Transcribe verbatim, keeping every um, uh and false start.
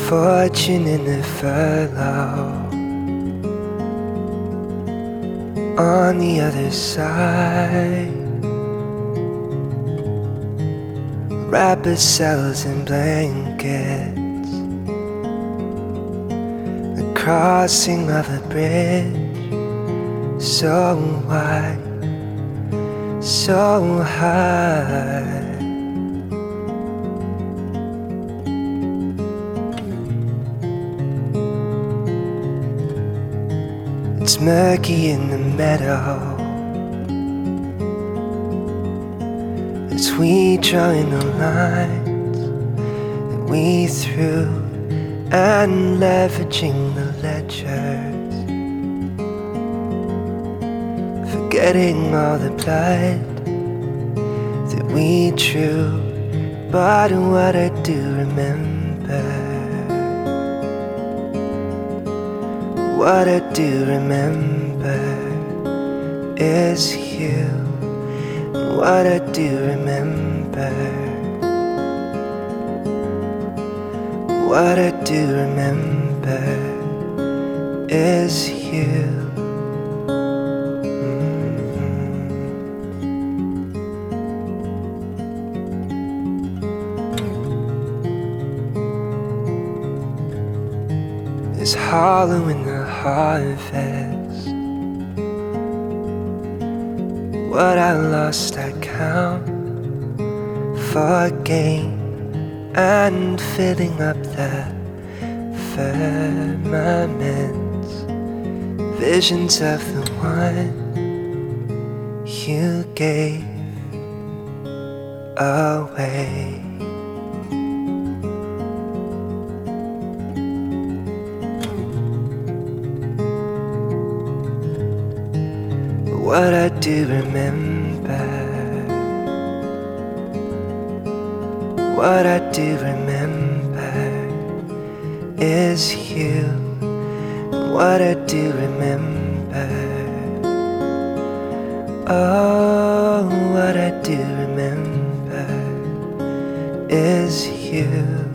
fortune in the furlough. On the other side, wrap ourselves in blankets. The crossing of a bridge, so wide, so high. It's murky in the meadow as we draw in the lines that we threw, and leveraging the ledgers, forgetting all the blood that we drew. But what I do remember, what I do remember is you. What I do remember, what I do remember is you. Mm-hmm. It's hollow in the harvest. What I lost I count for gain, and filling up the firmaments, visions of the one you gave away. What I do remember, what I do remember is you. What I do remember, oh, what I do remember is you.